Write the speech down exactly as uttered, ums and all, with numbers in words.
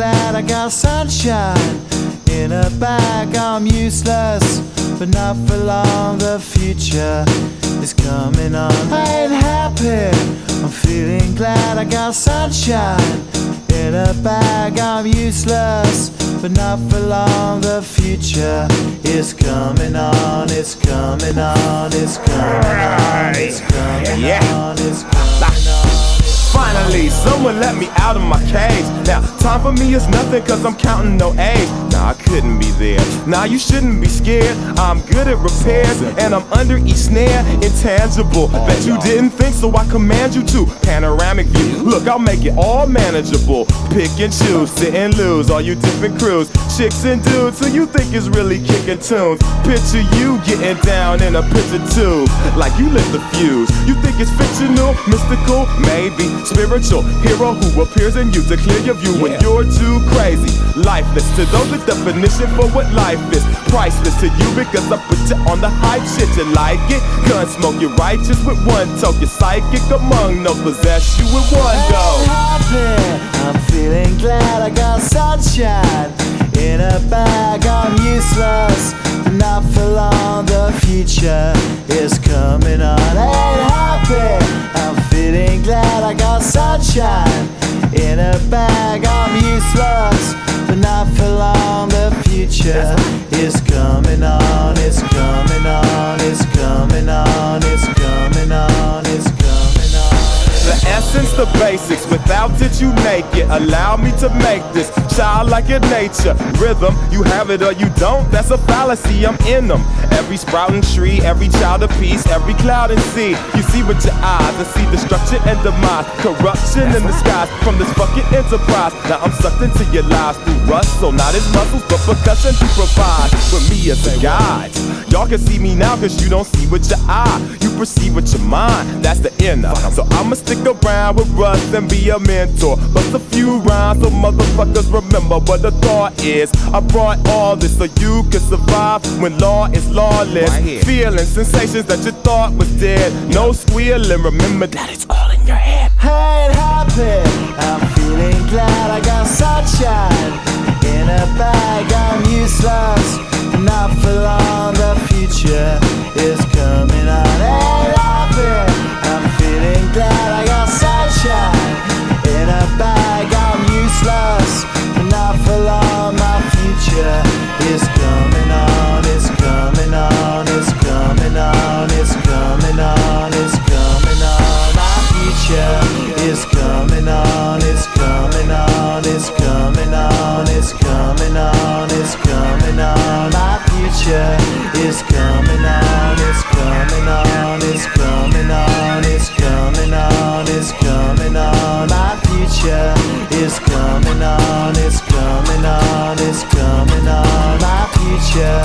glad I got sunshine in a bag. I'm useless, but not for long. The future is coming on. I ain't happy, I'm feeling glad I got sunshine in a bag. I'm useless, but not for long. The future is coming on. It's coming on. It's coming on. It's coming on. It's coming on. Finally, someone let me out of my cage. Now, time for me is nothing cause I'm counting no A's. Nah, I couldn't be there. Nah, you shouldn't be scared. I'm good at repairs and I'm under each snare. Intangible, bet you didn't think, so I command you to. Panoramic view, look, I'll make it all manageable. Pick and choose, sit and lose, all you different crews. Chicks and dudes who you think is really kicking tunes. Picture you getting down in a picture tube, like you lit the fuse. You think it's fictional, mystical, maybe spiritual hero who appears in you to clear your view when you're too crazy. Lifeless to those, the definition for what life is. Priceless to you because I put you on the hype shit. You like it? Gun smoke, you're righteous with one toke. You're psychic among no possess you with one go. Happy, I'm feeling glad I got sunshine in a bag. I'm useless, but not for long. The future is coming on. Ain't happy, I'm feeling glad I got sunshine in a bag. I'm useless, but not for long. The future is coming on. It's coming on. It's coming on. It's coming on. It's coming on. The essence, the basics, without it you make it. Allow me to make this childlike in nature. Rhythm, you have it or you don't, that's a fallacy, I'm in them. Every sprouting tree, every child of peace, every cloud and sea. You see with your eyes and see destruction and demise. Corruption in the skies from this fucking enterprise. Now I'm sucked into your lives through rust, so not as muscles but percussion to provide with me as a guide. Y'all can see me now cause you don't see with your eye. You perceive with your mind, that's the inner. So I'ma stick around with Russ and be a mentor. Bust a few rhymes so motherfuckers remember what the thought is. I brought all this so you can survive when law is lawless. Right, feeling sensations that you thought was dead. No squealing, remember that it's all in your head. I ain't happy, I'm feeling glad I got sunshine in a bag. I'm useless, not for long. The future is coming on. Ain't happy, I'm feeling glad I got sunshine in a bag. I'm useless, not for long. My future is coming on. It's coming on. It's coming on. It's coming on. It's coming on. My future is coming on. It's coming on. It's coming on. It's coming on. It's coming on. My future is coming on. It's coming on. It's coming on. It's coming on. It's coming on. My future is coming on. It's coming on. It's coming on. My future